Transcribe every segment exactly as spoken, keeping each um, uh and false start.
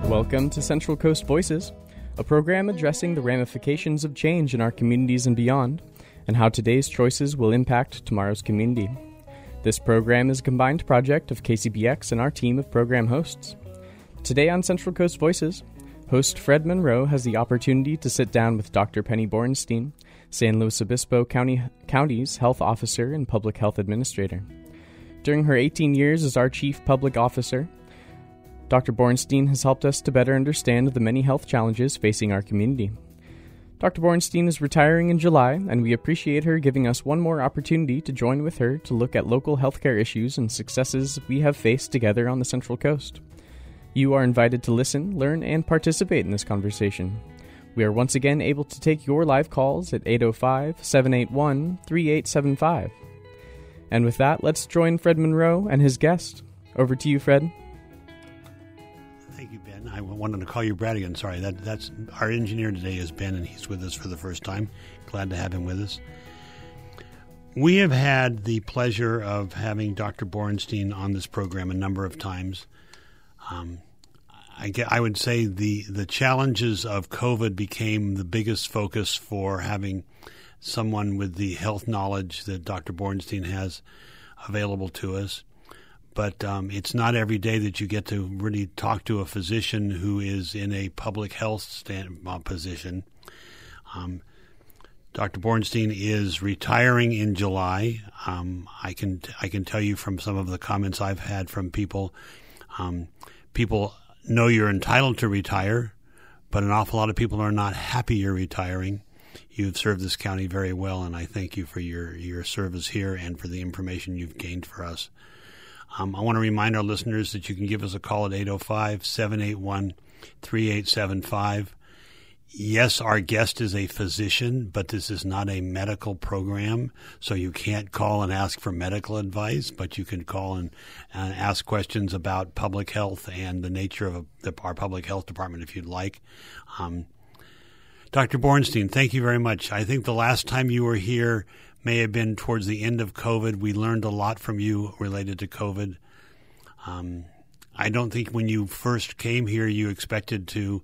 Welcome to Central Coast Voices, a program addressing the ramifications of change in our communities and beyond, and how today's choices will impact tomorrow's community. This program is a combined project of K C B X and our team of program hosts. Today on Central Coast Voices, host Fred Monroe has the opportunity to sit down with Doctor Penny Borenstein, San Luis Obispo County, County's health officer and public health administrator. During her eighteen years as our chief public officer, Doctor Borenstein has helped us to better understand the many health challenges facing our community. Doctor Borenstein is retiring in July, and we appreciate her giving us one more opportunity to join with her to look at local healthcare issues and successes we have faced together on the Central Coast. You are invited to listen, learn, and participate in this conversation. We are once again able to take your live calls at eight oh five, seven eight one, three eight seven five. And with that, let's join Fred Monroe and his guest. Over to you, Fred. Thank you, Ben. I wanted to call you Brad again. Sorry, that that's our engineer today is Ben, and he's with us for the first time. Glad to have him with us. We have had the pleasure of having Doctor Borenstein on this program a number of times. Um, I, get, I would say the, the challenges of COVID became the biggest focus for having someone with the health knowledge that Doctor Borenstein has available to us. But um, it's not every day that you get to really talk to a physician who is in a public health stand, uh, position. Um, Doctor Borenstein is retiring in July. Um, I can I can tell you from some of the comments I've had from people, um, people know you're entitled to retire, but an awful lot of people are not happy you're retiring. You've served this county very well, and I thank you for your, your service here and for the information you've gained for us. Um, I want to remind our listeners that you can give us a call at eight oh five, seven eight one, three eight seven five. Yes, our guest is a physician, but this is not a medical program, so you can't call and ask for medical advice, but you can call and uh, ask questions about public health and the nature of a, the, our public health department if you'd like. Um, Doctor Borenstein, thank you very much. I think the last time you were here may have been towards the end of COVID. We learned a lot from you related to COVID. Um, I don't think when you first came here you expected to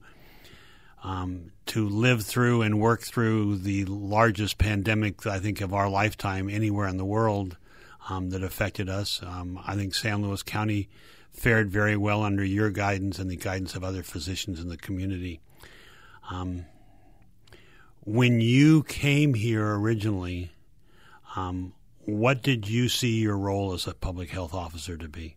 um, to live through and work through the largest pandemic, I think, of our lifetime anywhere in the world um, that affected us. Um, I think San Luis County fared very well under your guidance and the guidance of other physicians in the community. Um, when you came here originally, Um, what did you see your role as a public health officer to be?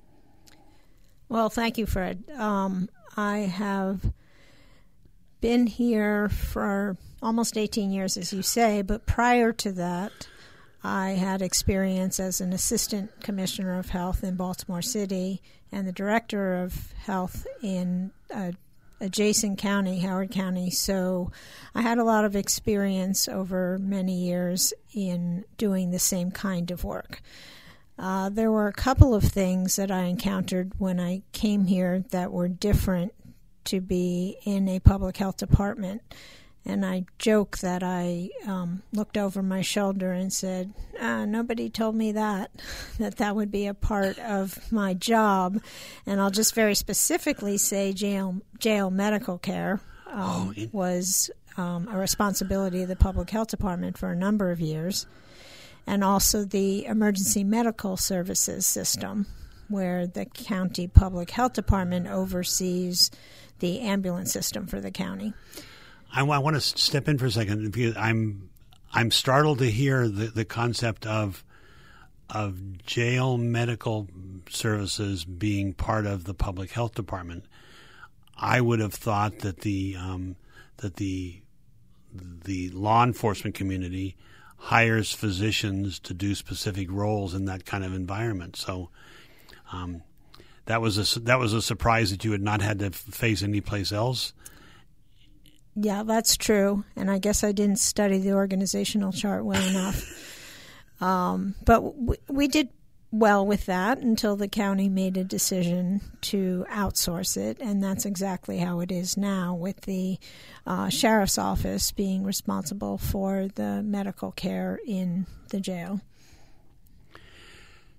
Well, thank you, Fred. Um, I have been here for almost eighteen years, as you say, but prior to that, I had experience as an assistant commissioner of health in Baltimore City and the director of health in uh, adjacent county, Howard County. So I had a lot of experience over many years in doing the same kind of work. Uh, there were a couple of things that I encountered when I came here that were different to be in a public health department. And I joke that I um, looked over my shoulder and said, ah, nobody told me that, that that would be a part of my job. And I'll just very specifically say jail, jail medical care um, oh, it- was um, a responsibility of the public health department for a number of years. And also the emergency medical services system, where the county public health department oversees the ambulance system for the county. I, I want to step in for a second because I'm I'm startled to hear the, the concept of of jail medical services being part of the public health department. I would have thought that the um, that the the law enforcement community hires physicians to do specific roles in that kind of environment. So um, that was a that was a surprise that you had not had to face anyplace else. Yeah, that's true. And I guess I didn't study the organizational chart well enough. Um, but w- we did well with that until the county made a decision to outsource it. And that's exactly how it is now, with the uh, sheriff's office being responsible for the medical care in the jail.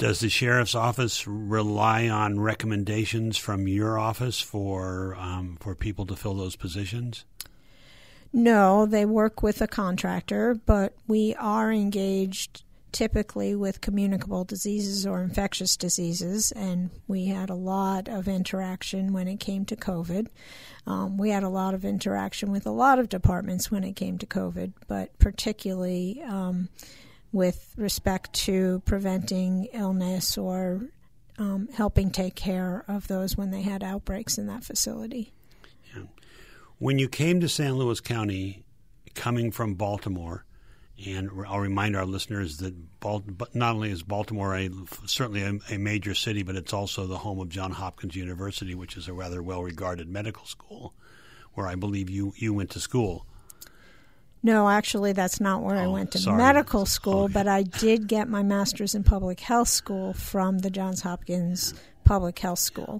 Does the sheriff's office rely on recommendations from your office for um, for people to fill those positions? No, they work with a contractor, but we are engaged typically with communicable diseases or infectious diseases, and we had a lot of interaction when it came to COVID. Um, we had a lot of interaction with a lot of departments when it came to COVID, but particularly um, with respect to preventing illness or um, helping take care of those when they had outbreaks in that facility. Yeah. When you came to San Luis County, coming from Baltimore, and I'll remind our listeners that not only is Baltimore a, certainly a, a major city, but it's also the home of Johns Hopkins University, which is a rather well-regarded medical school, where I believe you, you went to school. No, actually, that's not where oh, I went to sorry. medical school, okay. but I did get my master's in public health school from the Johns Hopkins Public Health School.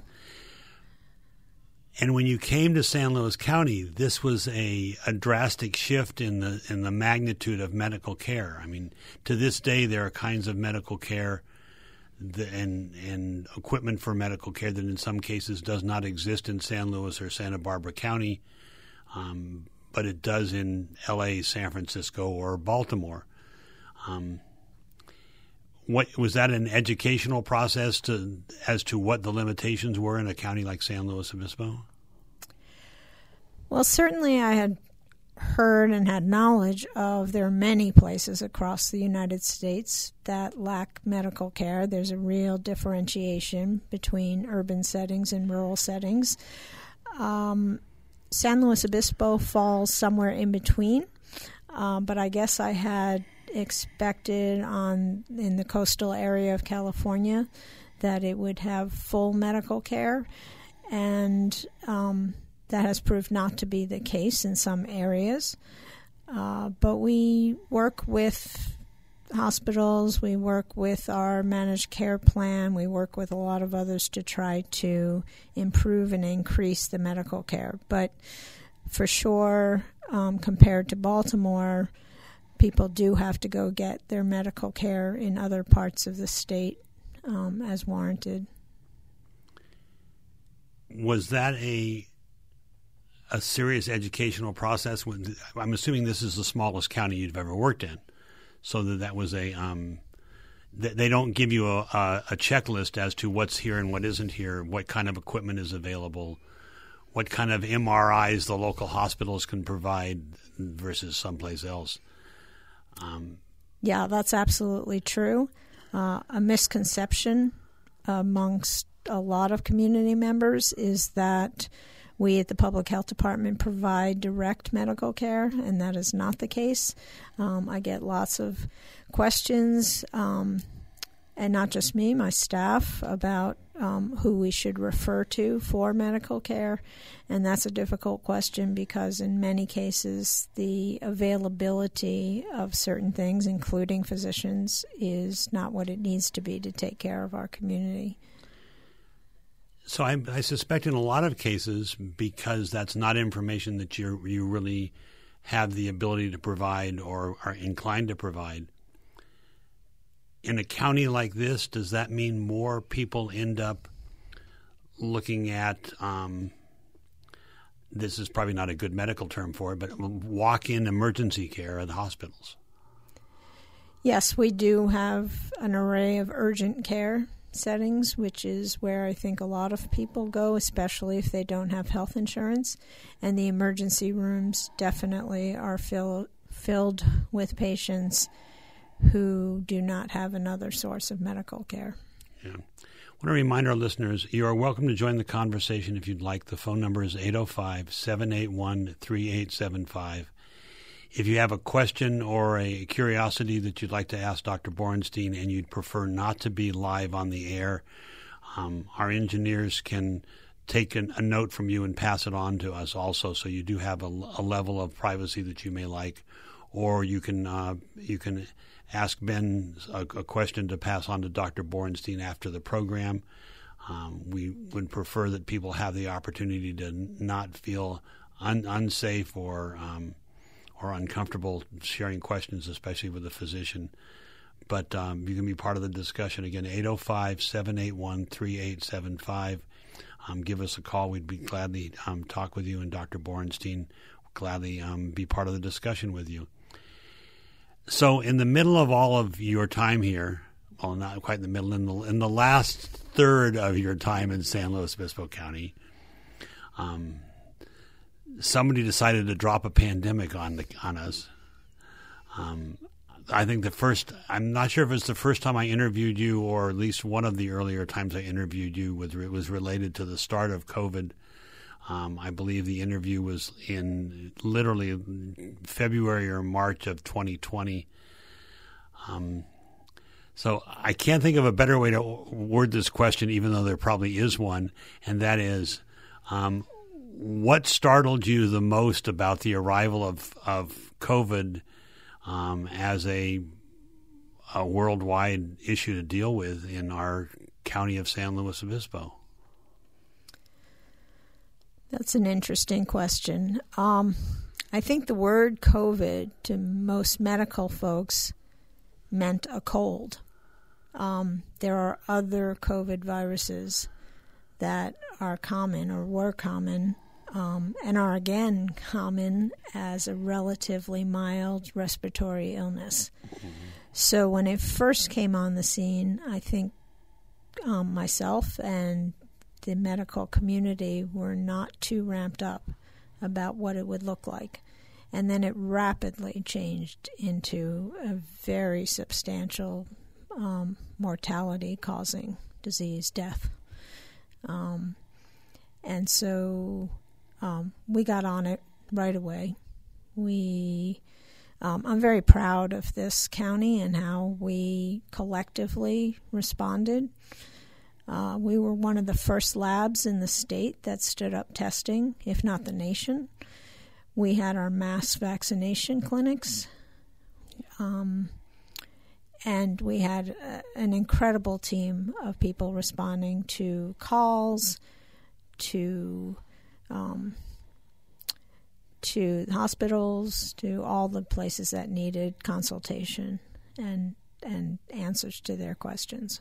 And when you came to San Luis County, this was a, a drastic shift in the in the magnitude of medical care. I mean, to this day, there are kinds of medical care that, and and equipment for medical care that in some cases does not exist in San Luis or Santa Barbara County, um, but it does in L A, San Francisco, or Baltimore. Um, what was that an educational process to as to what the limitations were in a county like San Luis Obispo? Well, certainly I had heard and had knowledge of there are many places across the United States that lack medical care. There's a real differentiation between urban settings and rural settings. Um, San Luis Obispo falls somewhere in between, um, but I guess I had expected on in the coastal area of California that it would have full medical care, and um, that has proved not to be the case in some areas. Uh, but we work with hospitals, we work with our managed care plan, we work with a lot of others to try to improve and increase the medical care. But for sure, um, compared to Baltimore, people do have to go get their medical care in other parts of the state um, as warranted. Was that a a serious educational process? I'm assuming this is the smallest county you've ever worked in, so that that was a um, they don't give you a, a checklist as to what's here and what isn't here, what kind of equipment is available, what kind of M R Is the local hospitals can provide versus someplace else. Um, yeah, that's absolutely true. Uh, a misconception amongst a lot of community members is that we at the Public Health Department provide direct medical care, and that is not the case. Um, I get lots of questions, um, and not just me, my staff, about um, who we should refer to for medical care. And that's a difficult question because in many cases the availability of certain things, including physicians, is not what it needs to be to take care of our community. So I, I suspect in a lot of cases, because that's not information that you you really have the ability to provide or are inclined to provide, in a county like this, does that mean more people end up looking at, um, this is probably not a good medical term for it, but walk-in emergency care at hospitals? Yes, we do have an array of urgent care settings, which is where I think a lot of people go, especially if they don't have health insurance. And the emergency rooms definitely are fill, filled with patients who do not have another source of medical care. Yeah. I want to remind our listeners, you are welcome to join the conversation if you'd like. The phone number is eight oh five, seven eight one, three eight seven five. If you have a question or a curiosity that you'd like to ask Doctor Borenstein and you'd prefer not to be live on the air, um, our engineers can take an, a note from you and pass it on to us also, so you do have a, a level of privacy that you may like. Or you can uh, you can ask Ben a, a question to pass on to Doctor Borenstein after the program. Um, we would prefer that people have the opportunity to not feel un, unsafe or um, or uncomfortable sharing questions, especially with a physician. but um, you can be part of the discussion. Again, eight oh five, seven eight one, three eight seven five. Um, give us a call. We'd be gladly um, talk with you, and Doctor Borenstein would gladly um, be part of the discussion with you. So in the middle of all of your time here, well, not quite in the middle, in the, in the last third of your time in San Luis Obispo County, um, somebody decided to drop a pandemic on the, on us. Um, I think the first, I'm not sure if it's the first time I interviewed you, or at least one of the earlier times I interviewed you was, it was related to the start of COVID. Um, I believe the interview was in literally February or March of twenty twenty. Um, so I can't think of a better way to word this question, even though there probably is one, and that is, um, what startled you the most about the arrival of, of COVID Um, as a, a worldwide issue to deal with in our county of San Luis Obispo? That's an interesting question. Um, I think the word COVID to most medical folks meant a cold. Um, there are other COVID viruses that are common or were common Um, and are again common as a relatively mild respiratory illness. Mm-hmm. So when it first came on the scene, I think um, myself and the medical community were not too ramped up about what it would look like. And then it rapidly changed into a very substantial um, mortality-causing disease, death. Um, and so... Um, we got on it right away. We, um, I'm very proud of this county and how we collectively responded. Uh, we were one of the first labs in the state that stood up testing, if not the nation. We had our mass vaccination clinics, um, and we had a, an incredible team of people responding to calls, to Um, to hospitals, to all the places that needed consultation and and answers to their questions.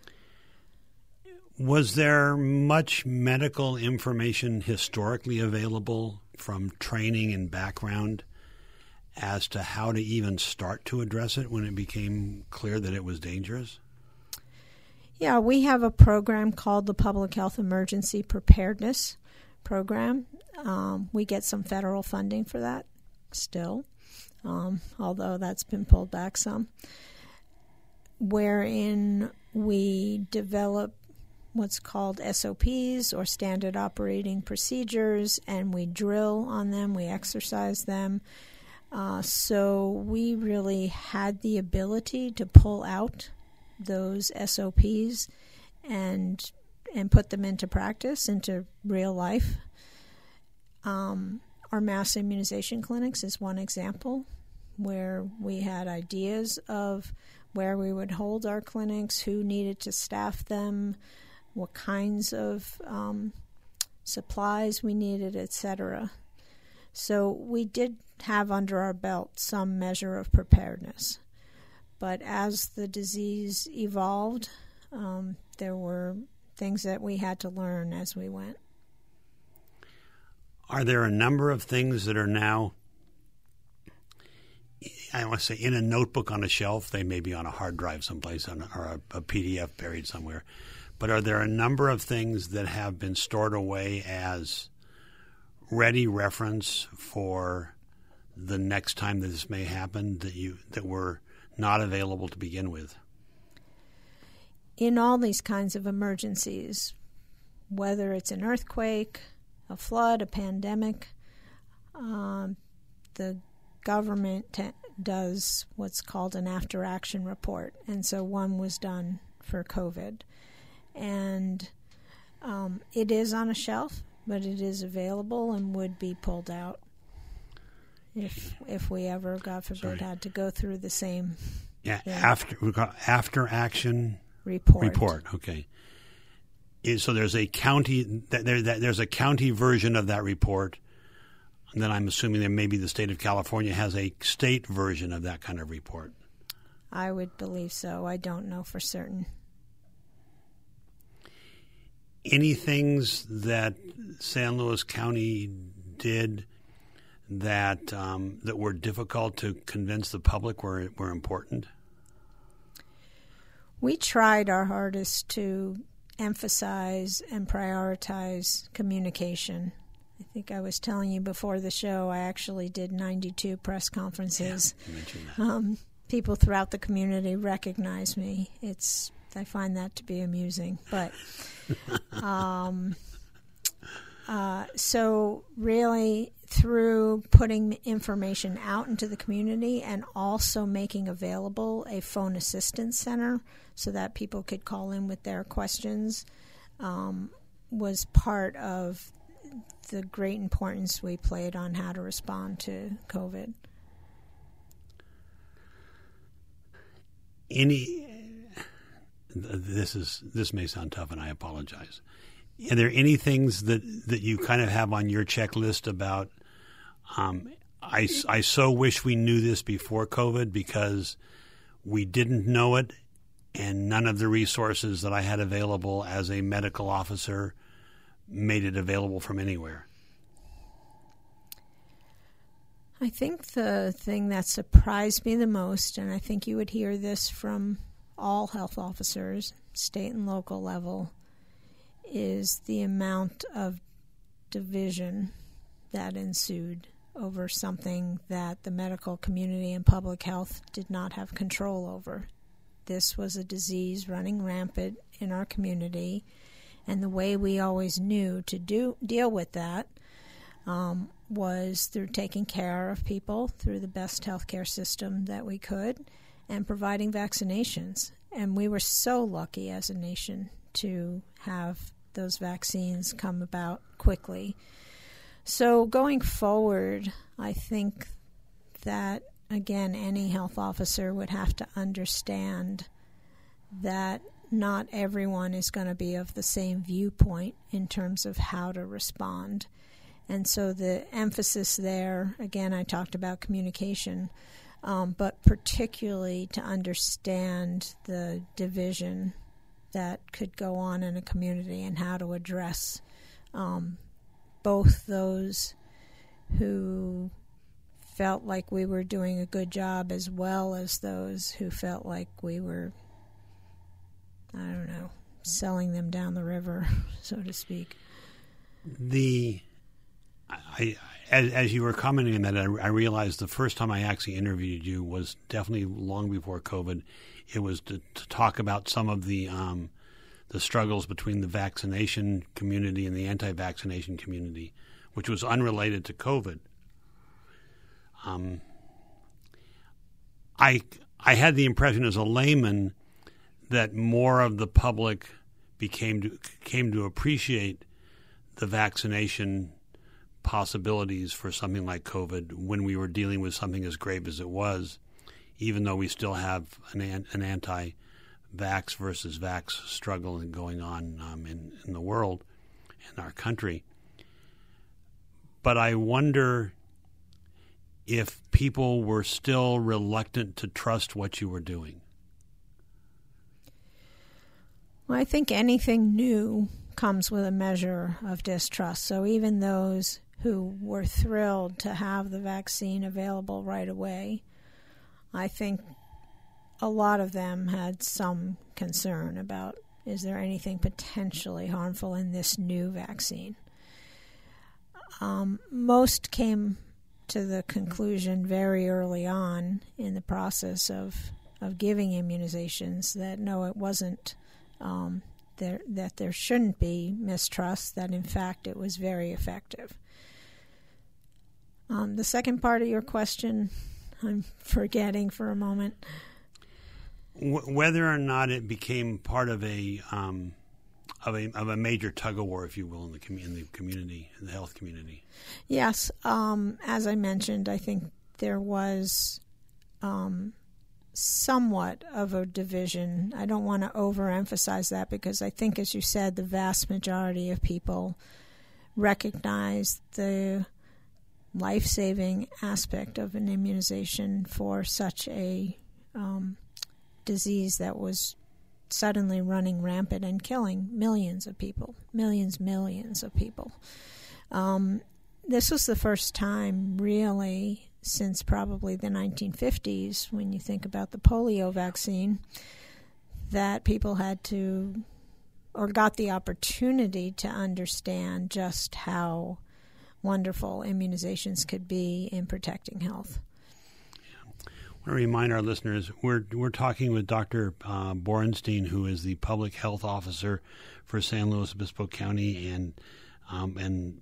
Was there much medical information historically available from training and background as to how to even start to address it when it became clear that it was dangerous? Yeah, we have a program called the Public Health Emergency Preparedness Program. Um, we get some federal funding for that still, um, although that's been pulled back some, wherein we develop what's called S O Ps, or standard operating procedures, and we drill on them, we exercise them. Uh, so we really had the ability to pull out those S O Ps and and put them into practice, into real life. Um, our mass immunization clinics is one example where we had ideas of where we would hold our clinics, who needed to staff them, what kinds of um, supplies we needed, et cetera. So we did have under our belt some measure of preparedness. But as the disease evolved, um, there were things that we had to learn as we went. Are there a number of things that are now, I want to say, in a notebook on a shelf? They may be on a hard drive someplace on, or a, a P D F buried somewhere. But are there a number of things that have been stored away as ready reference for the next time that this may happen that you that were not available to begin with? In all these kinds of emergencies, whether it's an earthquake, a flood, a pandemic, um, the government t- does what's called an after-action report. And so one was done for COVID. And um, it is on a shelf, but it is available and would be pulled out if if we ever, God forbid, Sorry. had to go through the same yeah, thing. after after action report. Report, okay. So there's a county there, there's a county version of that report, and then I'm assuming that maybe the state of California has a state version of that kind of report. I would believe so. I don't know for certain. Any things that San Luis County did that um, that were difficult to convince the public were were important? We tried our hardest to emphasize and prioritize communication. I think I was telling you before the show, I actually did ninety-two press conferences. Yeah, you mentioned that. Um, people throughout the community recognize me. It's I find that to be amusing. But um, uh, so really through putting information out into the community and also making available a phone assistance center so that people could call in with their questions um, was part of the great importance we played on how to respond to COVID. Any, this is this may sound tough, and I apologize. Are there any things that, that you kind of have on your checklist about, um, I, I so wish we knew this before COVID because we didn't know it, and none of the resources that I had available as a medical officer made it available from anywhere? I think the thing that surprised me the most, and I think you would hear this from all health officers, state and local level, is the amount of division that ensued over something that the medical community and public health did not have control over. This was a disease running rampant in our community, and the way we always knew to do deal with that um, was through taking care of people through the best healthcare system that we could and providing vaccinations. And we were so lucky as a nation to have those vaccines come about quickly. So going forward, I think that, again, any health officer would have to understand that not everyone is going to be of the same viewpoint in terms of how to respond. And so the emphasis there, again, I talked about communication, um, but particularly to understand the division that could go on in a community and how to address um, both those who felt like we were doing a good job as well as those who felt like we were, I don't know, selling them down the river, so to speak. The, I, as, as you were commenting on that, I, I realized the first time I actually interviewed you was definitely long before COVID. It was to, to talk about some of the um, the struggles between the vaccination community and the anti-vaccination community, which was unrelated to COVID. Um, I I had the impression as a layman that more of the public became to, came to appreciate the vaccination possibilities for something like COVID when we were dealing with something as grave as it was, even though we still have an, an anti-vax versus vax struggle going on um, in, in the world, in our country. But I wonder if people were still reluctant to trust what you were doing. Well, I think anything new comes with a measure of distrust. So even those who were thrilled to have the vaccine available right away, I think a lot of them had some concern about, is there anything potentially harmful in this new vaccine? Um, most came to the conclusion very early on in the process of, of giving immunizations that no, it wasn't, um, there, that there shouldn't be mistrust, that in fact it was very effective. Um, the second part of your question, I'm forgetting for a moment. Whether or not it became part of a um, of a of a major tug of war, if you will, in the, com- in the community, in the health community. Yes, um, as I mentioned, I think there was um, somewhat of a division. I don't want to overemphasize that because I think, as you said, the vast majority of people recognize the life-saving aspect of an immunization for such a um, disease that was suddenly running rampant and killing millions of people, millions, millions of people. Um, this was the first time, really, since probably the nineteen fifties, when you think about the polio vaccine, that people had to, or got the opportunity to understand just how wonderful immunizations could be in protecting health. I want to remind our listeners, we're we're talking with Doctor Uh, Borenstein, who is the Public Health Officer for San Luis Obispo County and um, and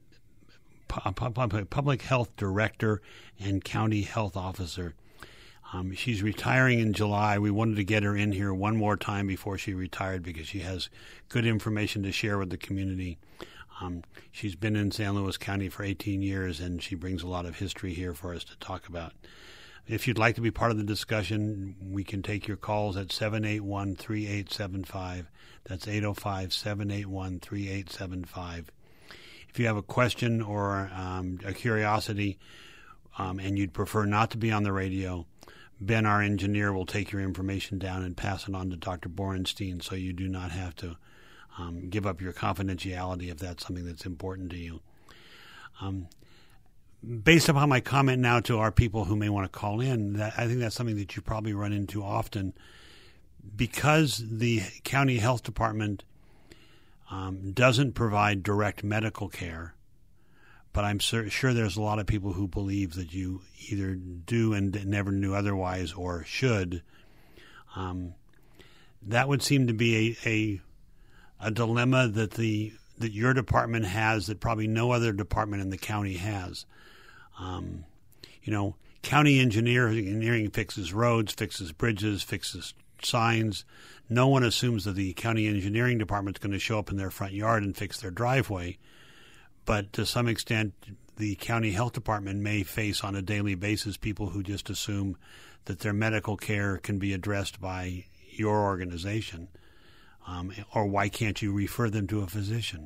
pu- Public Health Director and County Health Officer. Um, she's retiring in July. We wanted to get her in here one more time before she retired because she has good information to share with the community. Um, she's been in San Luis County for eighteen years, and she brings a lot of history here for us to talk about. If you'd like to be part of the discussion, we can take your calls at seven eight one, three eight seven five. That's eight oh five, seven eight one, three eight seven five. If you have a question or um, a curiosity um, and you'd prefer not to be on the radio, Ben, our engineer, will take your information down and pass it on to Doctor Borenstein so you do not have to um, give up your confidentiality if that's something that's important to you. Um, based upon my comment now to our people who may want to call in, that I think that's something that you probably run into often. Because the county health department um, doesn't provide direct medical care, but I'm sur- sure there's a lot of people who believe that you either do and never knew otherwise or should. Um, that would seem to be a, a a dilemma that the that your department has that probably no other department in the county has. Um, you know, county engineer, engineering fixes roads, fixes bridges, fixes signs. No one assumes that the county engineering department is going to show up in their front yard and fix their driveway. But to some extent, the county health department may face on a daily basis people who just assume that their medical care can be addressed by your organization. Um, or why can't you refer them to a physician?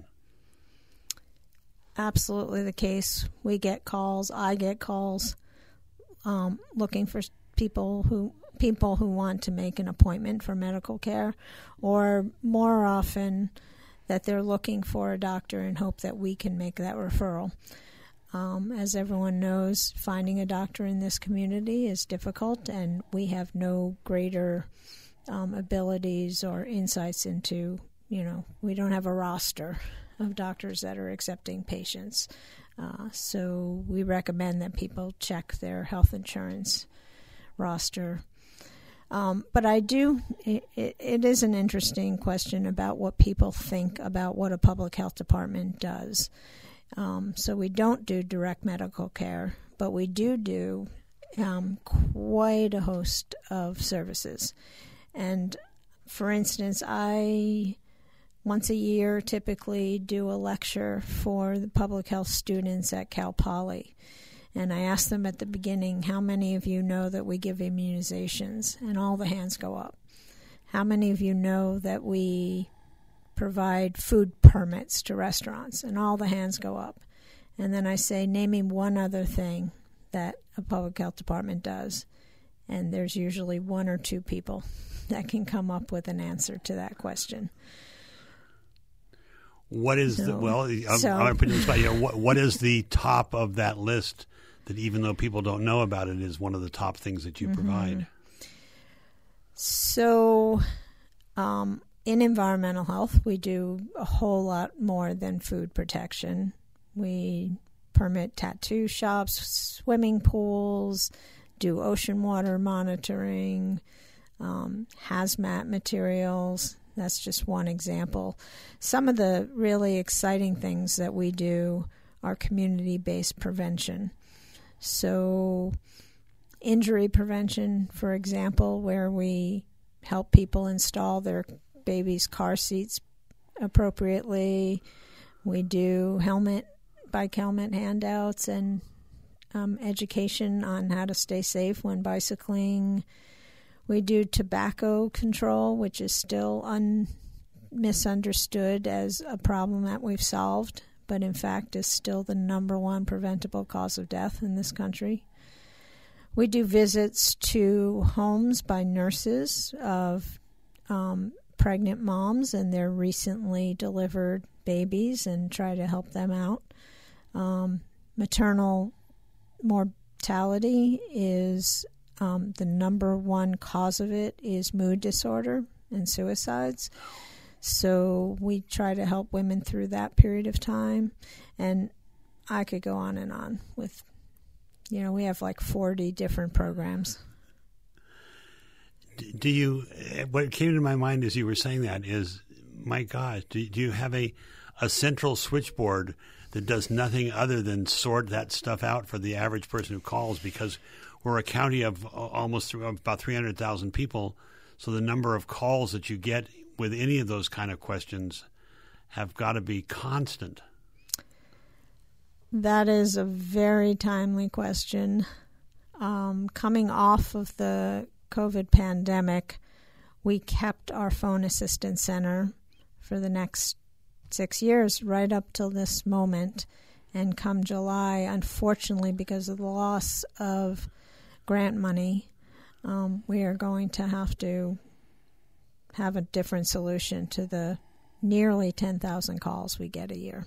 Absolutely the case. We get calls. I get calls um, looking for people who people who want to make an appointment for medical care, or more often that they're looking for a doctor and hope that we can make that referral. Um, as everyone knows, finding a doctor in this community is difficult, and we have no greater um, abilities or insights into, you know, we don't have a roster of doctors that are accepting patients. Uh, so we recommend that people check their health insurance roster. Um, but I do, it, it is an interesting question about what people think about what a public health department does. Um, so we don't do direct medical care, but we do do um, quite a host of services. And for instance, I once a year typically do a lecture for the public health students at Cal Poly. And I ask them at the beginning, how many of you know that we give immunizations? And all the hands go up. How many of you know that we provide food permits to restaurants? And all the hands go up. And then I say, name me one other thing that a public health department does. And there's usually one or two people that can come up with an answer to that question. What is so, the, well, I'm, so, I'm putting this by you. What, what is the top of that list that even though people don't know about it is one of the top things that you mm-hmm. provide? So um, in environmental health, we do a whole lot more than food protection. We permit tattoo shops, swimming pools, do ocean water monitoring, um, hazmat materials. That's just one example. Some of the really exciting things that we do are community-based prevention. So injury prevention, for example, where we help people install their baby's car seats appropriately. We do helmet, bike helmet handouts and um, education on how to stay safe when bicycling. We do tobacco control, which is still un- misunderstood as a problem that we've solved, but in fact is still the number one preventable cause of death in this country. We do visits to homes by nurses of um, pregnant moms and their recently delivered babies and try to help them out. Um, maternal mortality is um, the number one cause of it is mood disorder and suicides. So we try to help women through that period of time. And I could go on and on with, you know, we have like forty different programs. Do you, what came to my mind as you were saying that is, my gosh, do, do you have a, a central switchboard that does nothing other than sort that stuff out for the average person who calls? Because we're a county of almost about three hundred thousand people, so the number of calls that you get with any of those kind of questions have got to be constant. That is a very timely question. Um, coming off of the COVID pandemic, we kept our phone assistance center for the next six years, right up till this moment. And come July, unfortunately, because of the loss of grant money, um, we are going to have to have a different solution to the nearly ten thousand calls we get a year.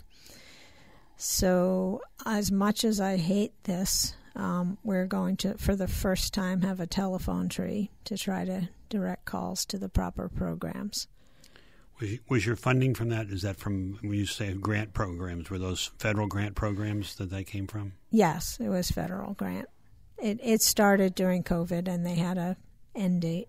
So as much as I hate this, um, we're going to, for the first time, have a telephone tree to try to direct calls to the proper programs. Was, was your funding from that, is that from, when you say grant programs, were those federal grant programs that they came from? Yes, it was federal grant. It, it started during COVID, and they had a end date.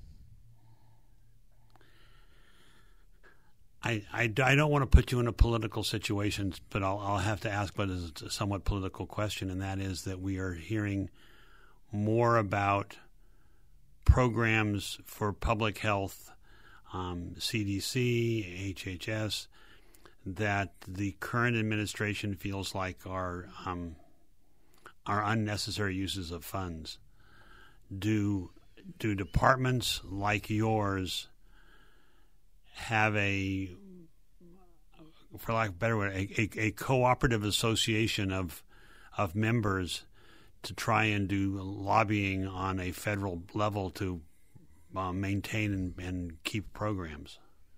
I, I, I don't want to put you in a political situation, but I'll, I'll have to ask what is a somewhat political question, and that is that we are hearing more about programs for public health, um, C D C, H H S, that the current administration feels like are um, are unnecessary uses of funds. Do do departments like yours have a, for lack of a better word, a, a, a cooperative association of of members to try and do lobbying on a federal level to uh, maintain and, and keep programs?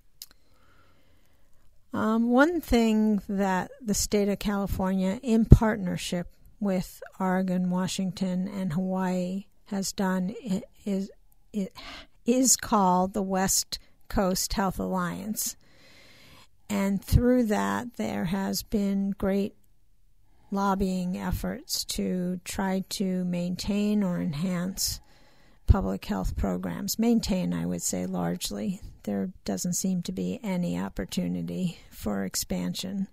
Um, one thing that the state of California, in partnership with Oregon, Washington, and Hawaii, has done is it is called the West Coast Health Alliance. And through that, there has been great lobbying efforts to try to maintain or enhance public health programs. Maintain, I would say, largely. There doesn't seem to be any opportunity for expansion.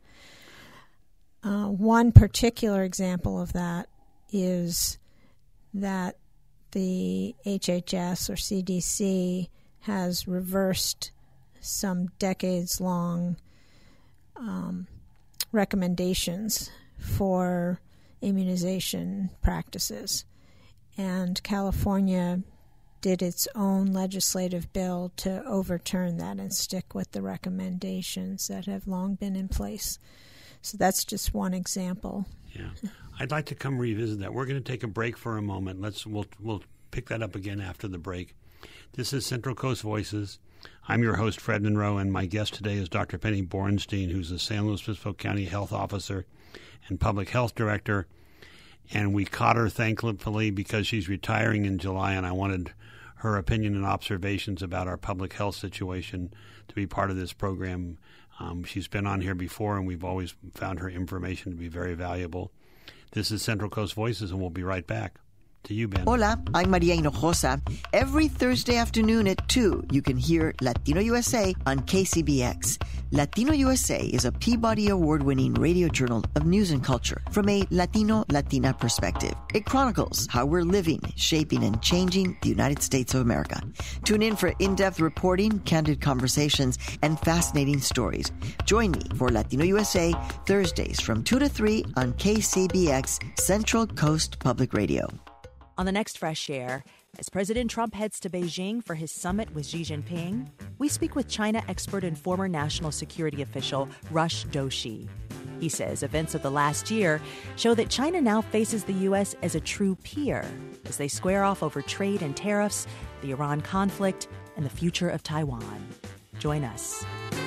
Uh, one particular example of that is that the H H S or C D C has reversed some decades-long um, recommendations for immunization practices. And California did its own legislative bill to overturn that and stick with the recommendations that have long been in place. So that's just one example. Yeah, I'd like to come revisit that. We're going to take a break for a moment. Let's we'll we'll pick that up again after the break. This is Central Coast Voices. I'm your host, Fred Monroe, and my guest today is Doctor Penny Borenstein, who's the San Luis Obispo County Health Officer and Public Health Director. And we caught her, thankfully, because she's retiring in July, and I wanted her opinion and observations about our public health situation to be part of this program. Um, she's been on here before, and we've always found her information to be very valuable. This is Central Coast Voices, and we'll be right back. To you, Ben. Hola, I'm Maria Hinojosa. Every Thursday afternoon at two, you can hear Latino U S A on K C B X. Latino U S A is a Peabody Award-winning radio journal of news and culture from a Latino-Latina perspective. It chronicles how we're living, shaping, and changing the United States of America. Tune in for in-depth reporting, candid conversations, and fascinating stories. Join me for Latino U S A Thursdays from two to three on K C B X, Central Coast Public Radio. On the next Fresh Air, as President Trump heads to Beijing for his summit with Xi Jinping, we speak with China expert and former national security official Rush Doshi. He says events of the last year show that China now faces the U S as a true peer as they square off over trade and tariffs, the Iran conflict, and the future of Taiwan. Join us.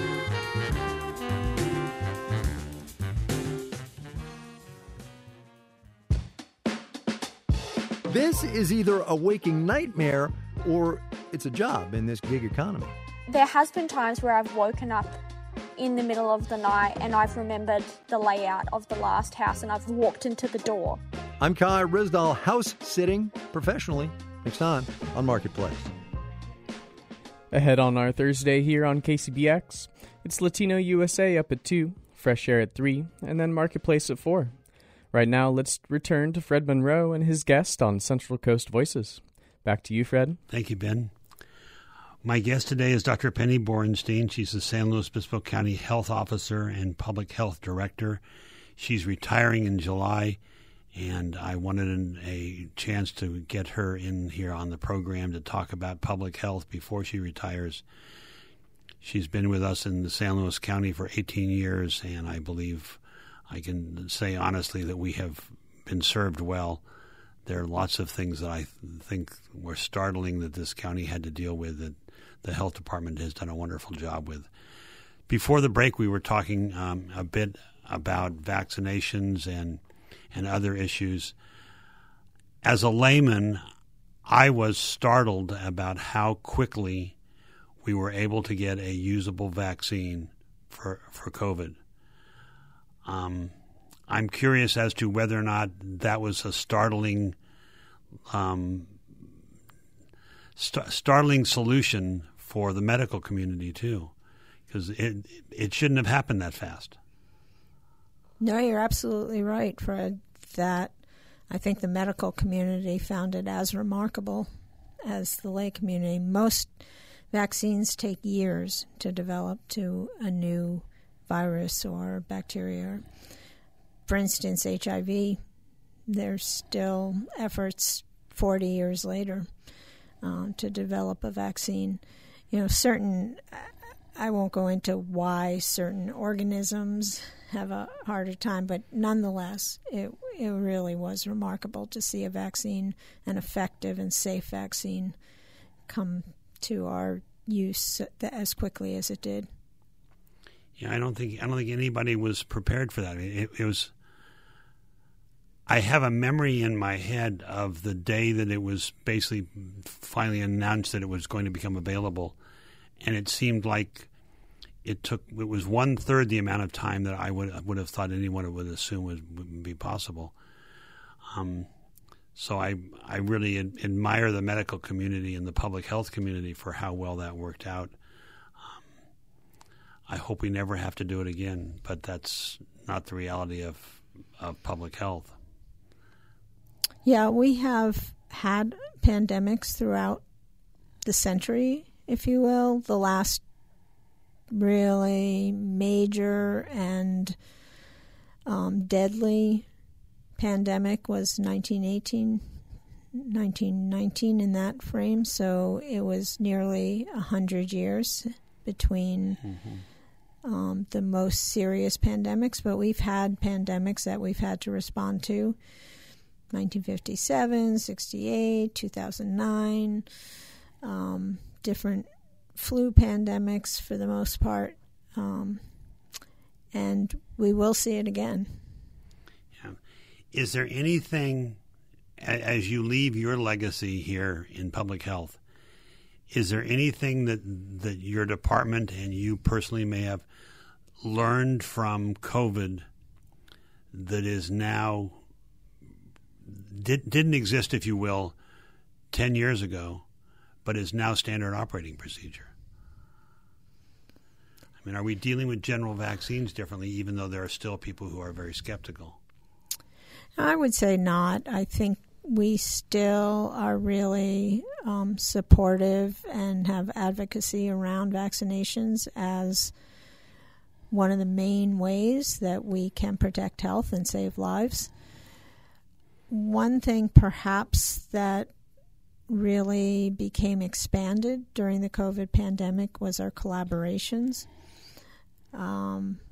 This is either a waking nightmare or it's a job in this gig economy. There has been times where I've woken up in the middle of the night and I've remembered the layout of the last house and I've walked into the door. I'm Kai Risdal, house sitting professionally. Next time on Marketplace. Ahead on our Thursday here on K C B X, it's Latino U S A up at two, Fresh Air at three, and then Marketplace at four. Right now, let's return to Fred Monroe and his guest on Central Coast Voices. Back to you, Fred. Thank you, Ben. My guest today is Doctor Penny Borenstein. She's the San Luis Obispo County Health Officer and Public Health Director. She's retiring in July, and I wanted a chance to get her in here on the program to talk about public health before she retires. She's been with us in the San Luis County for eighteen years, and I believe I can say honestly that we have been served well. There are lots of things that I think were startling that this county had to deal with that the health department has done a wonderful job with. Before the break, we were talking um, a bit about vaccinations and and other issues. As a layman, I was startled about how quickly we were able to get a usable vaccine for, for COVID. Um, I'm curious as to whether or not that was a startling, um, st- startling solution for the medical community too, because it it shouldn't have happened that fast. No, you're absolutely right, Fred. That I think the medical community found it as remarkable as the lay community. Most vaccines take years to develop to a new virus or bacteria. For instance, H I V, there's still efforts forty years later uh, to develop a vaccine. You know, certain, I won't go into why certain organisms have a harder time, but nonetheless, it it really was remarkable to see a vaccine, an effective and safe vaccine, come to our use as quickly as it did. Yeah, I don't think I don't think anybody was prepared for that. It, it was. I have a memory in my head of the day that it was basically finally announced that it was going to become available, and it seemed like it took. It was one third the amount of time that I would would have thought anyone would assume would, would be possible. Um, so I I really ad- admire the medical community and the public health community for how well that worked out. I hope we never have to do it again, but that's not the reality of, of public health. Yeah, we have had pandemics throughout the century, if you will. The last really major and um, deadly pandemic was nineteen eighteen, nineteen nineteen in that frame, so it was nearly one hundred years between mm-hmm. Um, the most serious pandemics, but we've had pandemics that we've had to respond to. nineteen fifty-seven, sixty-eight, two thousand nine, um, different flu pandemics for the most part, um, and we will see it again. Yeah. Is there anything, as you leave your legacy here in public health, is there anything that that your department and you personally may have learned from COVID that is now did, didn't exist, if you will, ten years ago, but is now standard operating procedure? I mean, are we dealing with general vaccines differently, even though there are still people who are very skeptical? I would say not. I think we still are really um, supportive and have advocacy around vaccinations as one of the main ways that we can protect health and save lives. One thing perhaps that really became expanded during the COVID pandemic was our collaborations. Um,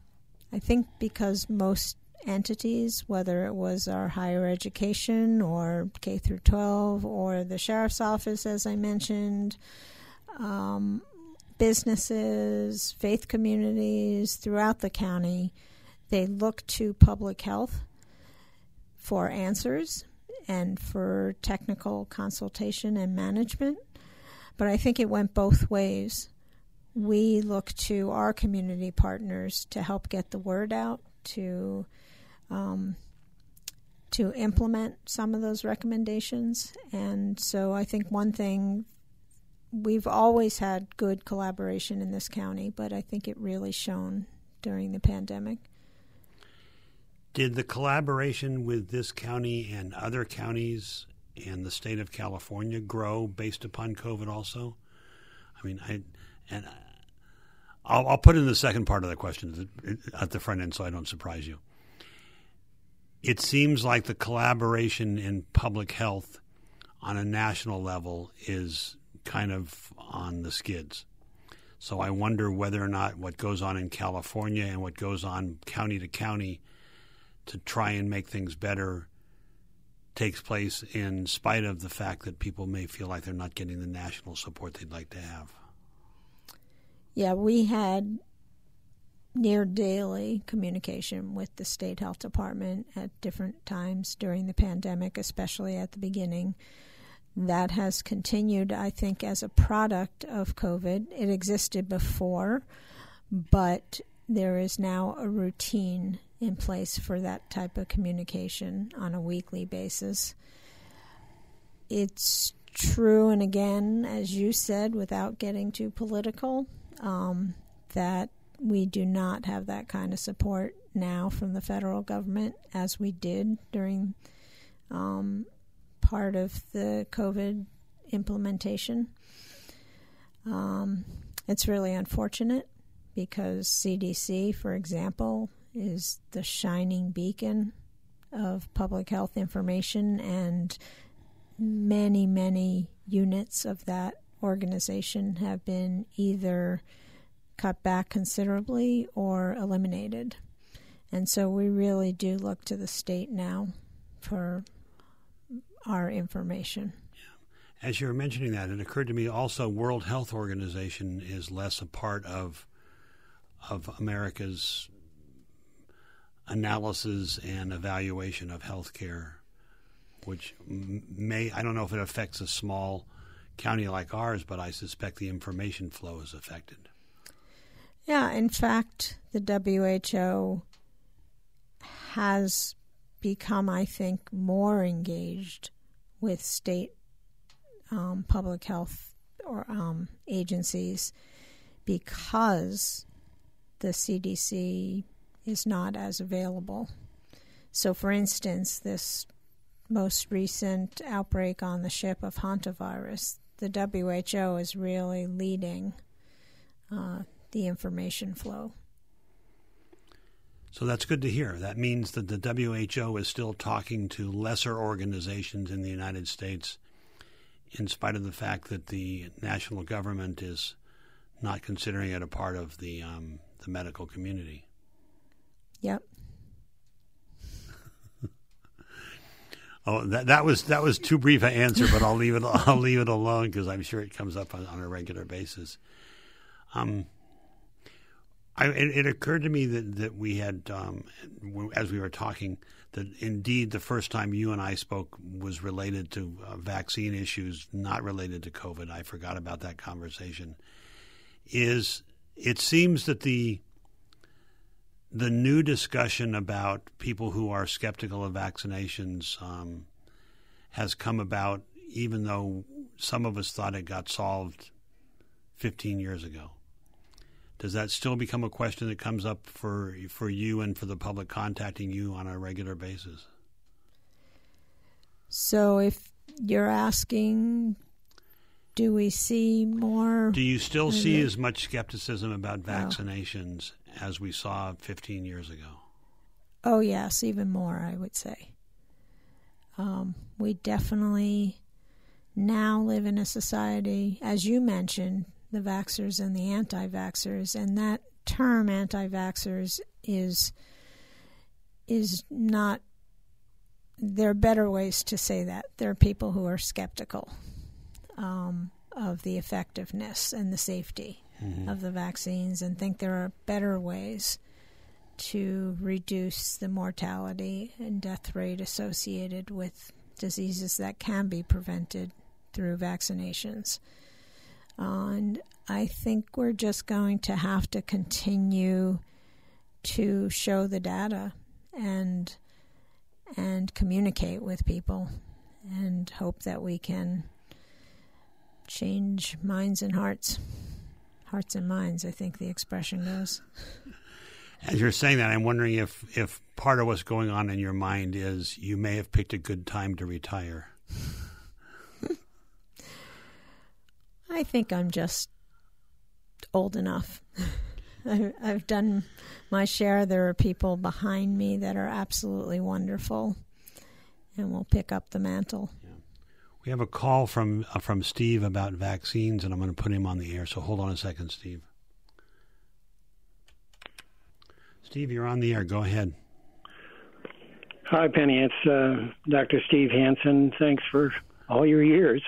I think because most entities, whether it was our higher education or K through twelve or the sheriff's office, as I mentioned, um, businesses, faith communities throughout the county, they look to public health for answers and for technical consultation and management. But I think it went both ways. We look to our community partners to help get the word out, to um, to implement some of those recommendations. And so I think one thing, we've always had good collaboration in this county, but I think it really shone during the pandemic. Did the collaboration with this county and other counties and the state of California grow based upon COVID also? I mean, I and I'll, I'll put in the second part of the question at the front end so I don't surprise you. It seems like the collaboration in public health on a national level is kind of on the skids. So I wonder whether or not what goes on in California and what goes on county to county to try and make things better takes place in spite of the fact that people may feel like they're not getting the national support they'd like to have. Yeah, we had near daily communication with the state health department at different times during the pandemic, especially at the beginning. That has continued, I think, as a product of COVID. It existed before, but there is now a routine in place for that type of communication on a weekly basis. It's true, and again, as you said, without getting too political, um, that we do not have that kind of support now from the federal government as we did during um, part of the COVID implementation. Um, it's really unfortunate because C D C, for example, is the shining beacon of public health information, and many, many units of that organization have been either cut back considerably or eliminated. And so we really do look to the state now for our information. Yeah. As you were mentioning that, it occurred to me also World Health Organization is less a part of of America's analysis and evaluation of healthcare, which may, I don't know if it affects a small county like ours, but I suspect the information flow is affected. Yeah, in fact, the W H O has become, I think, more engaged with state um, public health or um, agencies because the C D C is not as available. So, for instance, this most recent outbreak on the ship of hantavirus, the W H O is really leading uh, the information flow. So that's good to hear. That means that the W H O is still talking to lesser organizations in the United States in spite of the fact that the national government is not considering it a part of the um, the medical community. Yep. Oh, that that was that was too brief an answer, but I'll leave it I'll leave it alone because I'm sure it comes up on, on a regular basis. Um, I, it, it occurred to me that that we had, um, as we were talking, that indeed the first time you and I spoke was related to uh, vaccine issues, not related to COVID. I forgot about that conversation. Is it seems that the the new discussion about people who are skeptical of vaccinations um, has come about, even though some of us thought it got solved fifteen years ago. Does that still become a question that comes up for for you and for the public contacting you on a regular basis? So if you're asking, do we see more? Do you still see as much skepticism about vaccinations oh. as we saw fifteen years ago? Oh, yes, even more, I would say. Um, we definitely now live in a society, as you mentioned, the vaxxers and the anti-vaxxers, and that term anti-vaxxers is is not. There are better ways to say that. There are people who are skeptical um, of the effectiveness and the safety mm-hmm. of the vaccines and think there are better ways to reduce the mortality and death rate associated with diseases that can be prevented through vaccinations. Uh, and I think we're just going to have to continue to show the data and and communicate with people and hope that we can change minds and hearts. Hearts and minds, I think the expression goes. As you're saying that, I'm wondering if, if part of what's going on in your mind is you may have picked a good time to retire. I think I'm just old enough. I, I've done my share. There are people behind me that are absolutely wonderful, and we'll pick up the mantle. Yeah. We have a call from uh, from Steve about vaccines, and I'm going to put him on the air, so hold on a second, Steve. Steve, you're on the air. Go ahead. Hi, Penny. It's uh, Doctor Steve Hansen. Thanks for all your years.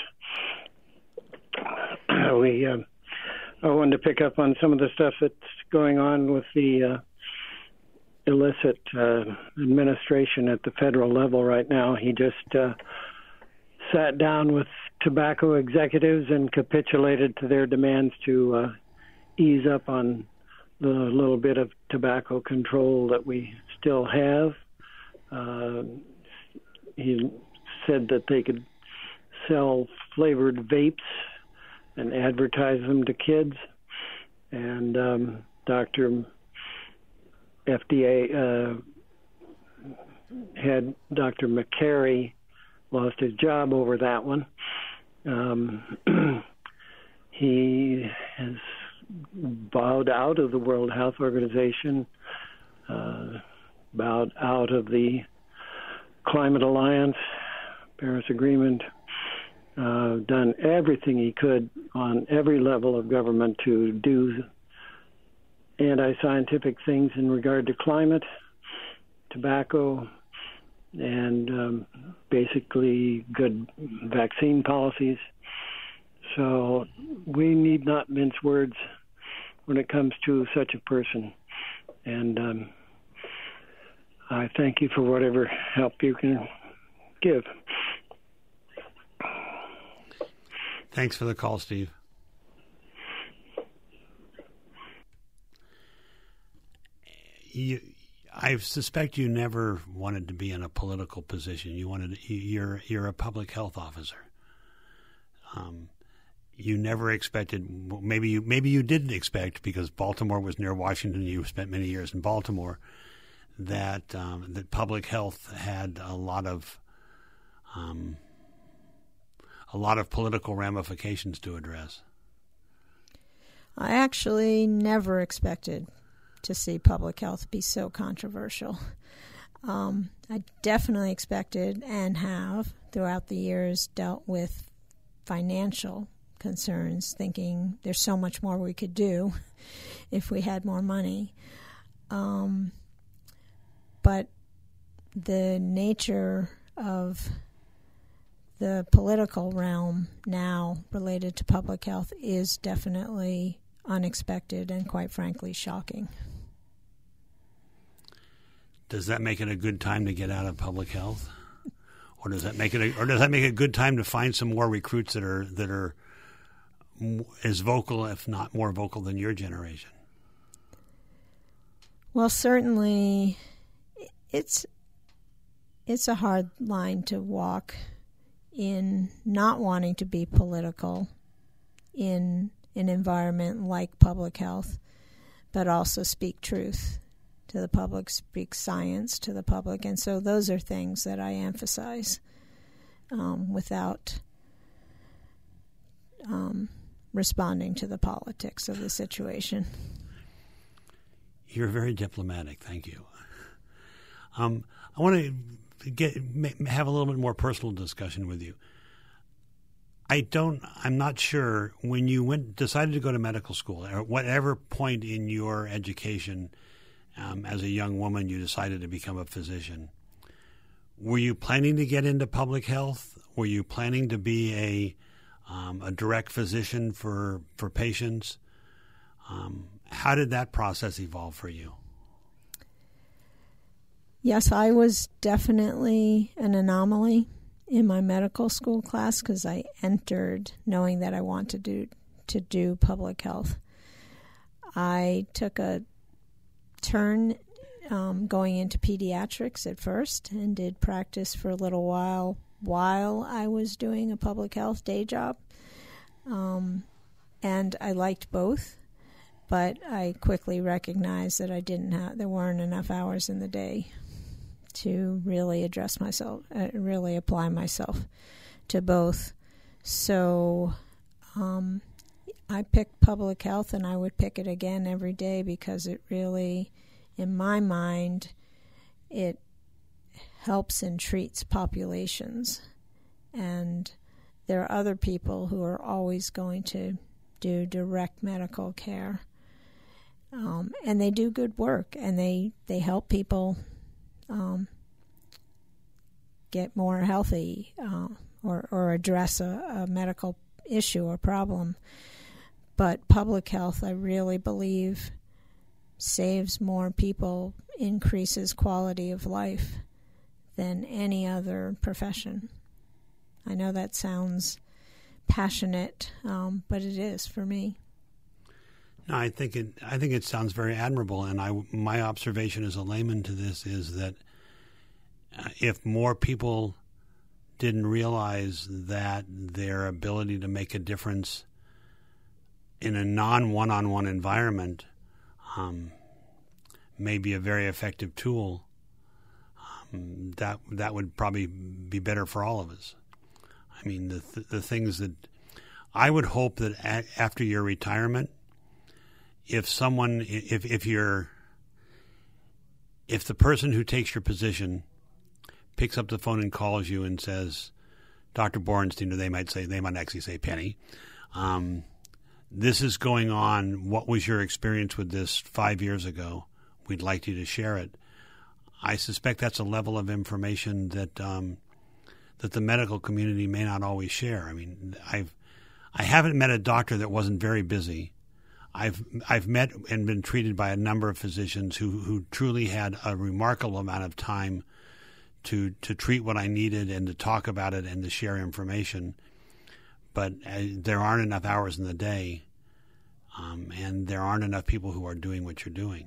we uh, I wanted to pick up on some of the stuff that's going on with the uh, illicit uh, administration at the federal level right now. He just uh, sat down with tobacco executives and capitulated to their demands to uh, ease up on the little bit of tobacco control that we still have. Uh, he said that they could sell flavored vapes and advertise them to kids. And um, Doctor F D A uh, head Doctor McCary lost his job over that one. Um, he has bowed out of the World Health Organization, uh, bowed out of the Climate Alliance, Paris Agreement, uh, done everything he could on every level of government to do anti-scientific things in regard to climate, tobacco, and um, basically good vaccine policies. So we need not mince words when it comes to such a person. And um, I thank you for whatever help you can give. Thanks for the call, Steve. You, I suspect you never wanted to be in a political position. You wanted you're you're a public health officer. Um, you never expected. Maybe you maybe you didn't expect, because Baltimore was near Washington. You spent many years in Baltimore. That um, that public health had a lot of um, a lot of political ramifications to address. I actually never expected to see public health be so controversial. Um, I definitely expected and have throughout the years dealt with financial concerns, thinking there's so much more we could do if we had more money. Um, but the nature of the political realm now related to public health is definitely unexpected and, quite frankly, shocking. Does that make it a good time to get out of public health, or does that make it, a, or does that make it a good time to find some more recruits that are that are as vocal, if not more vocal, than your generation? Well, certainly, it's it's a hard line to walk in not wanting to be political in an environment like public health, but also speak truth to the public, speak science to the public. And so those are things that I emphasize um, without um, responding to the politics of the situation. You're very diplomatic. Thank you. Um, I want to get have a little bit more personal discussion with you. I don't, I'm not sure, when you went decided to go to medical school, or whatever point in your education um, as a young woman you decided to become a physician, were you planning to get into public health? Were you planning to be a um, a direct physician for, for patients? Um, how did that process evolve for you? Yes, I was definitely an anomaly in my medical school class because I entered knowing that I wanted to do, to do public health. I took a turn um, going into pediatrics at first and did practice for a little while while I was doing a public health day job. Um, and I liked both, but I quickly recognized that I didn't have, there weren't enough hours in the day to really address myself, uh, really apply myself to both. So um, I picked public health, and I would pick it again every day because it really, in my mind, it helps and treats populations. And there are other people who are always going to do direct medical care. Um, and they do good work, and they, they help people Um, get more healthy uh, or, or address a, a medical issue or problem. But public health, I really believe, saves more people, increases quality of life than any other profession. I know that sounds passionate, um, but it is for me. No, I think it. I think it sounds very admirable, and I, my observation as a layman to this is that uh, if more people didn't realize that their ability to make a difference in a non-one-on-one environment um, may be a very effective tool, um, that that would probably be better for all of us. I mean, the th- the things that I would hope that a- after your retirement, if someone, if if you're, if the person who takes your position picks up the phone and calls you and says, Doctor Borenstein, or they might say, they might actually say Penny, um, this is going on. What was your experience with this five years ago? We'd like you to share it. I suspect that's a level of information that um, that the medical community may not always share. I mean, I've I haven't met a doctor that wasn't very busy. I've I've met and been treated by a number of physicians who, who truly had a remarkable amount of time to to treat what I needed and to talk about it and to share information. But uh, there aren't enough hours in the day, um, and there aren't enough people who are doing what you're doing.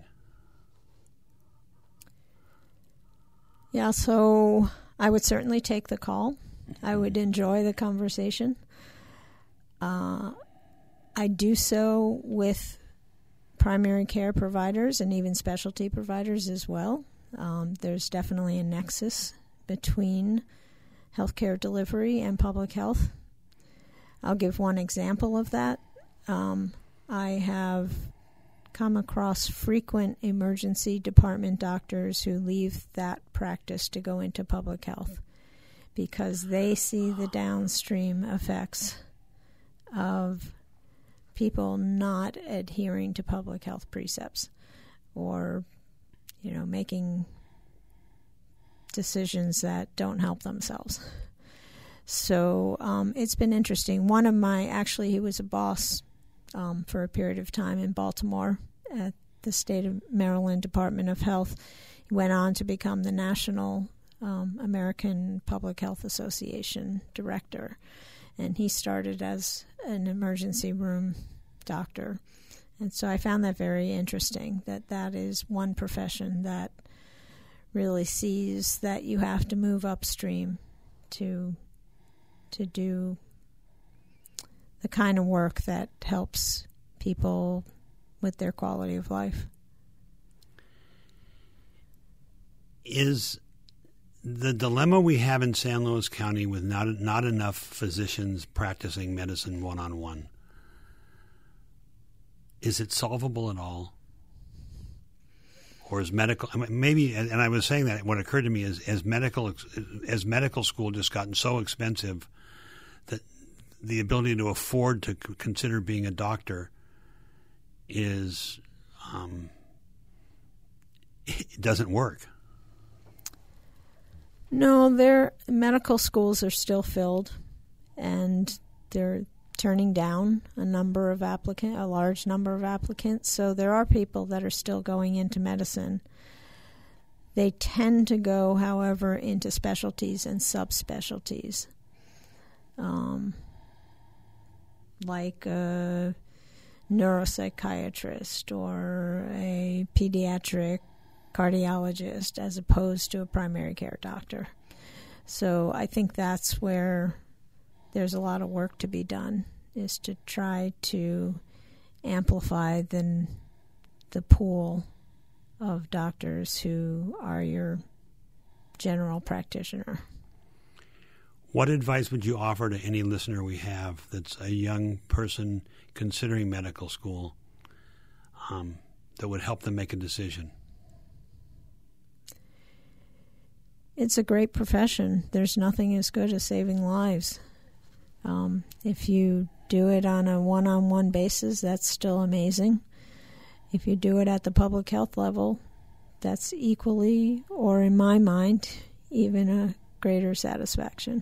Yeah, so I would certainly take the call. I would enjoy the conversation. Uh, I do so with primary care providers and even specialty providers as well. Um, there's definitely a nexus between healthcare delivery and public health. I'll give one example of that. Um, I have come across frequent emergency department doctors who leave that practice to go into public health because they see the downstream effects of people not adhering to public health precepts or, you know, making decisions that don't help themselves. So um, it's been interesting. One of my, actually, he was a boss um, for a period of time in Baltimore at the State of Maryland Department of Health. He went on to become the National um, American Public Health Association director. And he started as an emergency room doctor. And so I found that very interesting, that that is one profession that really sees that you have to move upstream to to do the kind of work that helps people with their quality of life. Is the dilemma we have in San Luis County with not not enough physicians practicing medicine one-on-one, is it solvable at all? Or is medical, I mean, maybe, and I was saying that, what occurred to me is as medical, as medical school just gotten so expensive that the ability to afford to c- consider being a doctor is um, it doesn't work. No, their medical schools are still filled, and they're turning down a number of applicant, a large number of applicants. So there are people that are still going into medicine. They tend to go, however, into specialties and subspecialties, um, like a neuropsychiatrist or a pediatric cardiologist as opposed to a primary care doctor. So I think that's where there's a lot of work to be done, is to try to amplify the, the pool of doctors who are your general practitioner. What advice would you offer to any listener we have that's a young person considering medical school um, that would help them make a decision? It's a great profession. There's nothing as good as saving lives. Um, if you do it on a one-on-one basis, that's still amazing. If you do it at the public health level, that's equally, or in my mind, even a greater satisfaction.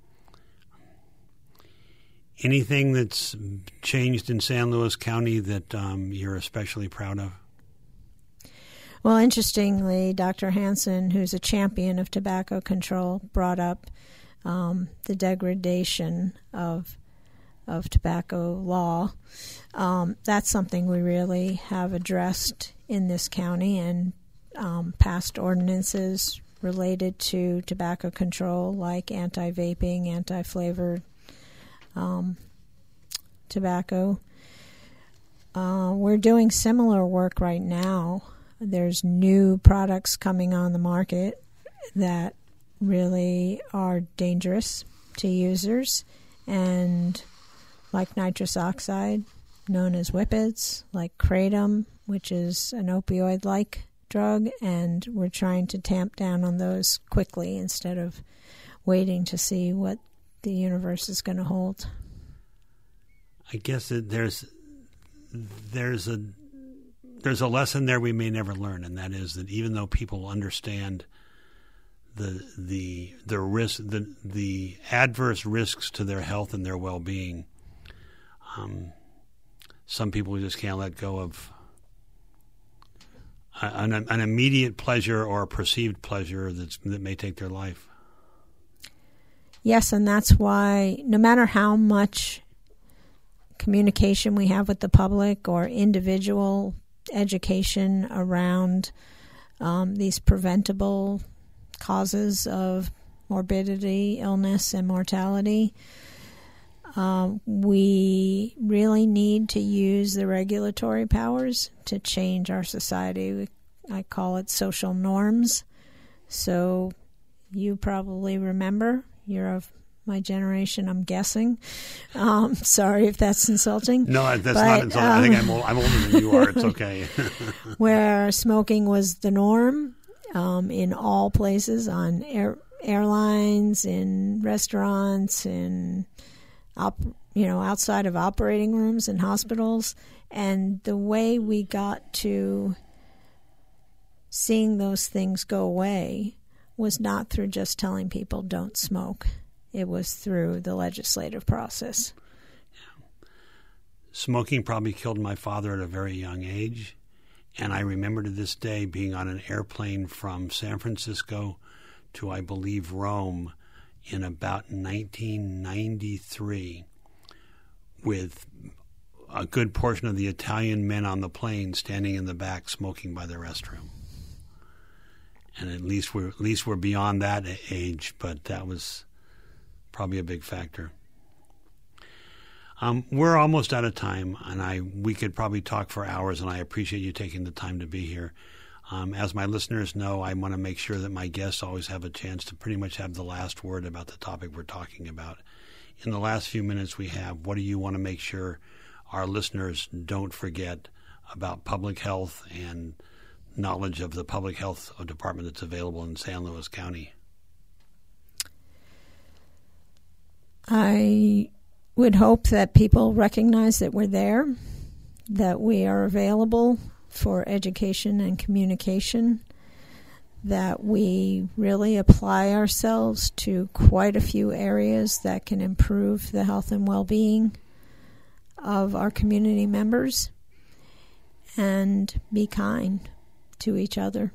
Anything that's changed in San Luis County that um, you're especially proud of? Well, interestingly, Doctor Hansen, who's a champion of tobacco control, brought up um, the degradation of of tobacco law. Um, that's something we really have addressed in this county, and um, passed ordinances related to tobacco control, like anti-vaping, anti-flavored um, tobacco. Uh, we're doing similar work right now. There's new products coming on the market that really are dangerous to users, and like nitrous oxide, known as Whippets, like Kratom, which is an opioid-like drug, and we're trying to tamp down on those quickly instead of waiting to see what the universe is going to hold. I guess that there's there's a there's a lesson there we may never learn, and that is that even though people understand the the the risk the the adverse risks to their health and their well-being, um, some people just can't let go of an, an immediate pleasure or a perceived pleasure that's, that may take their life. Yes, and that's why no matter how much communication we have with the public or individual education around um, these preventable causes of morbidity, illness, and mortality, uh, we really need to use the regulatory powers to change our society. We, I call it social norms. So you probably remember, you're of my generation, I'm guessing. Um, sorry if that's insulting. No, that's but, not insulting. Um, I think I'm, old, I'm older than you are. It's okay. Where smoking was the norm um, in all places, on air, airlines, in restaurants, in op, you know, outside of operating rooms in hospitals. And the way we got to seeing those things go away was not through just telling people don't smoke. It was through the legislative process. Smoking probably killed my father at a very young age. And I remember to this day being on an airplane from San Francisco to, I believe, Rome in about nineteen ninety-three with a good portion of the Italian men on the plane standing in the back smoking by the restroom. And at least we're, at least we're beyond that age, but that was probably a big factor. Um, we're almost out of time, and I we could probably talk for hours, and I appreciate you taking the time to be here. Um, as my listeners know, I want to make sure that my guests always have a chance to pretty much have the last word about the topic we're talking about. In the last few minutes we have, what do you want to make sure our listeners don't forget about public health and knowledge of the public health department that's available in San Luis County? I would hope that people recognize that we're there, that we are available for education and communication, that we really apply ourselves to quite a few areas that can improve the health and well-being of our community members, and be kind to each other.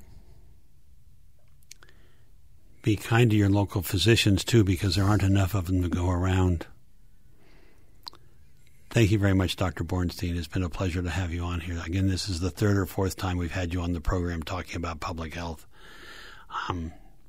Be kind to your local physicians, too, because there aren't enough of them to go around. Thank you very much, Doctor Bornstein. It's been a pleasure to have you on here. Again, this is the third or fourth time we've had you on the program talking about public health. Um,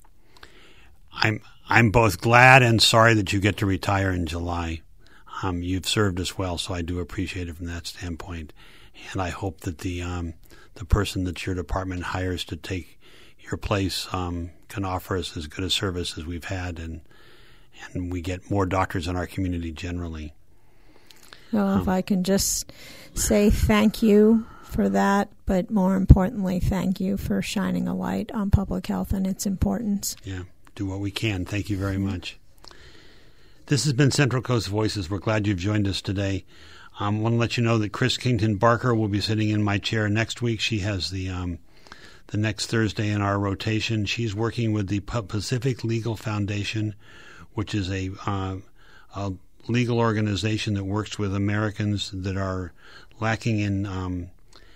I'm I'm both glad and sorry that you get to retire in July. Um, you've served us well, so I do appreciate it from that standpoint. And I hope that the um, the person that your department hires to take your place um, can offer us as good a service as we've had, and and we get more doctors in our community generally. Well, um, if I can just say thank you for that, but more importantly, thank you for shining a light on public health and its importance. Yeah, do what we can. Thank you very much. This has been Central Coast Voices. We're glad you've joined us today. I um, want to let you know that Chris Kington Barker will be sitting in my chair next week. She has the um, the next Thursday in our rotation. She's working with the Pacific Legal Foundation, which is a, uh, a legal organization that works with Americans that are lacking in um,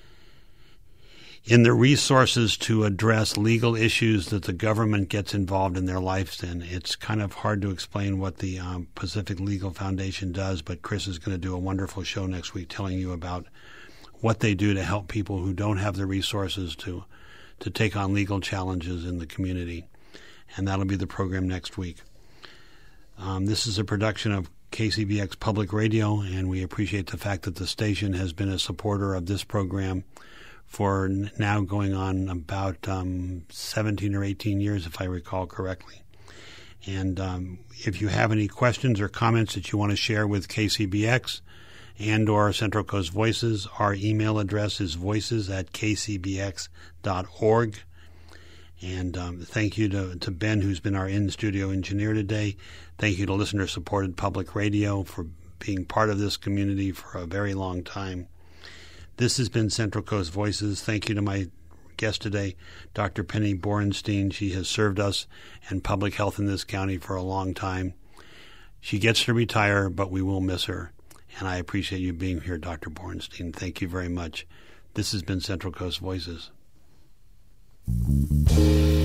in the resources to address legal issues that the government gets involved in their lives in. It's kind of hard to explain what the um, Pacific Legal Foundation does, but Chris is going to do a wonderful show next week telling you about what they do to help people who don't have the resources to to take on legal challenges in the community. And that'll be the program next week. Um, this is a production of K C B X Public Radio, and we appreciate the fact that the station has been a supporter of this program for now going on about um, seventeen or eighteen years, if I recall correctly. And um, if you have any questions or comments that you want to share with K C B X and or Central Coast Voices, our email address is voices at k c b x dot org. And um, thank you to, to Ben, who's been our in-studio engineer today. Thank you to listener-supported public radio for being part of this community for a very long time. This has been Central Coast Voices. Thank you to my guest today, Doctor Penny Borenstein. She has served us and public health in this county for a long time. She gets to retire, but we will miss her. And I appreciate you being here, Doctor Borenstein. Thank you very much. This has been Central Coast Voices.